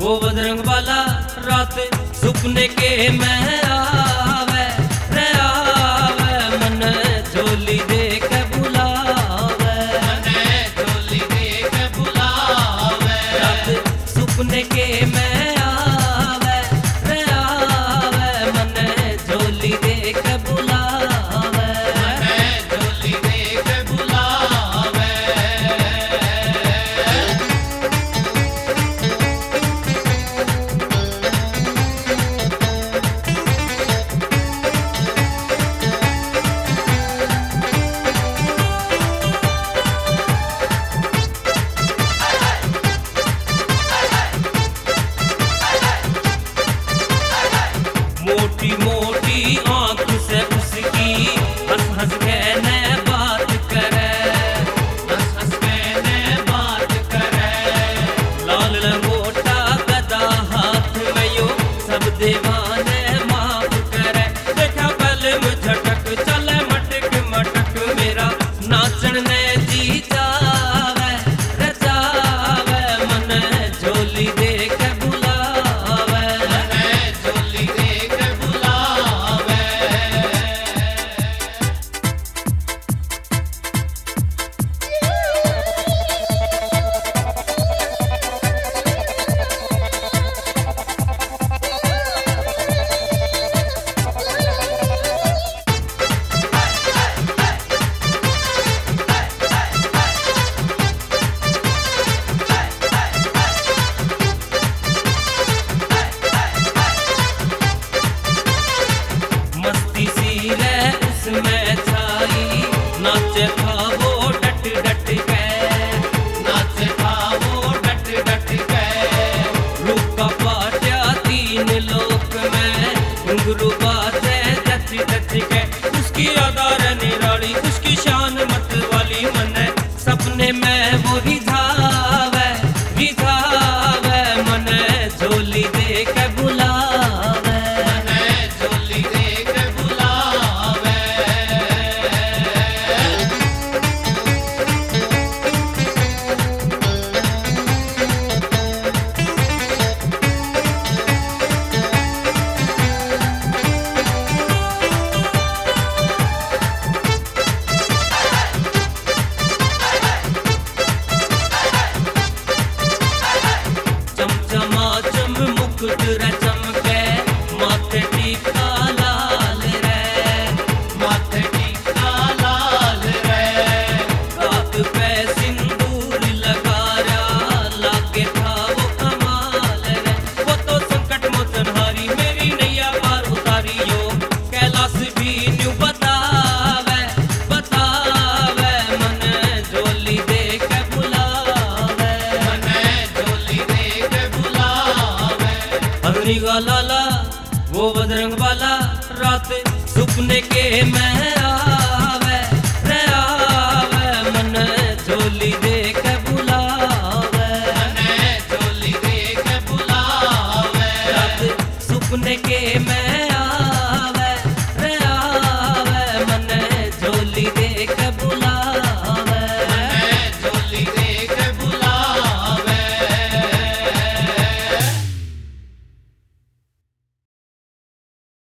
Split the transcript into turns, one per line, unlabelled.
वो बजरंग वाला रात सुपने के मैं आवे रे आवे मन झोली दे के बुलावे
झोली दे के बुलावे
रात सुपने के मैं आवे रे आवे मन झोली दे के बुलावे
झोली दे के बुलावे
मोटी मोटी आंख से उसकी हंस हंस के ने बात करे
हंस हंस के ने बात करे
लाल लंगोटा गदा हाथ में यो सब दीवाने माफ करे देखा पहले में झटक चले मटक मटक मेरा नाचन ने जी जावे रे जावे मन झोली दे के बुलावे
झोली दे के बुलावे
मस्ती सी रे उसमें छाई नाचे था वो डट डट के
नाच था वो डट डट के
रुका पाट्या तीन लोक में घुंघरू बाजे टच टच के उसकी अदार निराली उसकी शान मत वाली मन सपने में वो रिझावे रिझावे मन झोली दे के बुलावे
झोली दे के बुलावे
चमचमा चम मुकुट रे चमके माथे टीका लाल रे
माथे टीका लाल रे
रात पे सिंदूर लगाया लागे था वो कमाल रे वो तो संकट मोचनहारी मेरी नैया पार उतारी यो कैलाश भी न्यू बतावे बतावे मन झोली दे के बुलावे
झोली दे के बुलावे
हरी का लाला वो बजरंग वाला रात सुपने के मैं आवे रे आवे मन झोली दे के बुलावे
झोली दे के बुलावे
रात सुपने के मैं